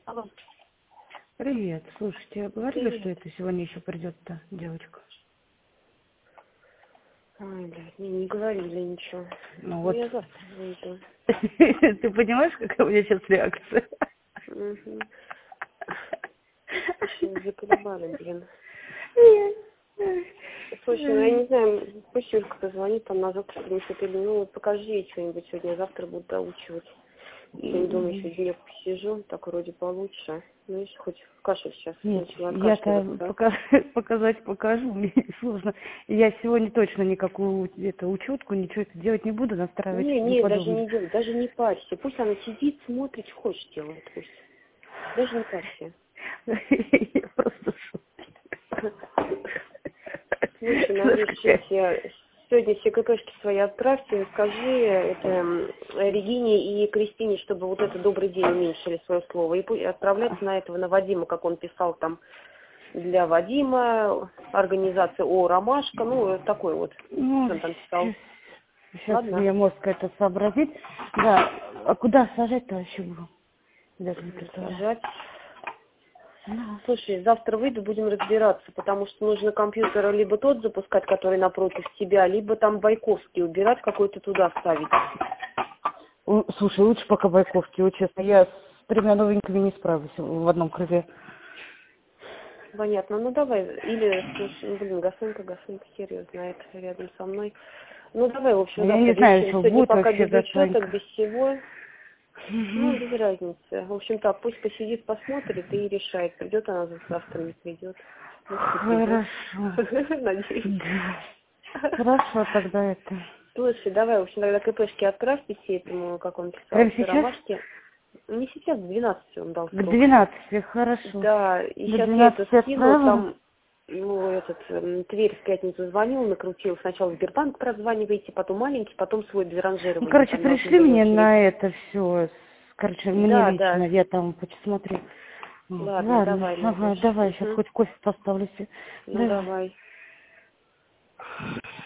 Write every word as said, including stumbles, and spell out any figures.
Алло. Привет. Слушайте, говорили, Привет. что это сегодня еще придет-то девочка? Ой, блядь, мне не говорили ничего. Ну Ну, вот. я завтра выйду. Ты понимаешь, какая у меня сейчас реакция? Угу. Очень заколебали, блин. Слушай, ну я не знаю, пусть Юлька позвонит, там на завтра принесет или ну покажи ей что-нибудь сегодня, я завтра буду доучивать. Сегодня дома еще денек посижу, так вроде получше. Ну если хоть кашу сейчас Нет, начала я-то откашливаться. пока- показать покажу, мне сложно. Я сегодня точно никакую это, учетку, ничего это делать не буду, настраивать Не, не не, даже подобное. не делай, даже не парься. Пусть она сидит, смотрит, хочешь делает, пусть. Даже не парься. Я просто Слушай, Знаешь, Надюш, какая? эти, сегодня все КПшки свои отправьте, скажи это м, Регине и Кристине, чтобы вот это добрый день уменьшили свое слово. И пусть отправляться на этого, на Вадима, как он писал там, для Вадима, организация О, Ромашка, ну, такой вот, Ну, что он там писал. сейчас Ладно? мне мозг это сообразить. Да, а куда сажать-то вообще буду? Даже не представляю. Сажать. Да. Слушай, завтра выйду, будем разбираться, потому что нужно компьютер либо тот запускать, который напротив тебя, либо там Байковский убирать, какой-то туда ставить. М, Слушай, лучше пока Байковский, вот честно. Я с тремя новенькими не справлюсь в одном крыле. Понятно, ну давай, или, слушай, ну, блин, Гасенко, Гасенко, хер её знает, рядом со мной. Ну давай, в общем, Я завтра не знаю, решим. что Сегодня будет пока вообще без учеток, Гасанька. без всего. Ну, Мгм. без разницы. В общем так, пусть посидит, посмотрит и решает, придет она завтра, не придет. Может, и придет. Хорошо. Надеюсь. Да. Хорошо тогда это. Слушай, давай, в общем, тогда КПшки отправьте все этому, как он писал, Прямо сейчас? Ромашке. Не сейчас, в двенадцати он дал К срок. двенадцати, хорошо. Да, и До сейчас я это двенадцати скину, отправила? там, ну, этот, эм, Тверь в пятницу звонил, накрутил, сначала Сбербанк прозваниваете, потом маленький, потом свой для Ну, ранжирования, короче, там должны пришли были мне очередь. на это все. Короче, мне Да, лично, да, я там посмотрю. Вот. ладно, Ладно, давай, ага, Надюш. давай, сейчас Угу. хоть кофе поставлю себе. Ну, Давай. давай.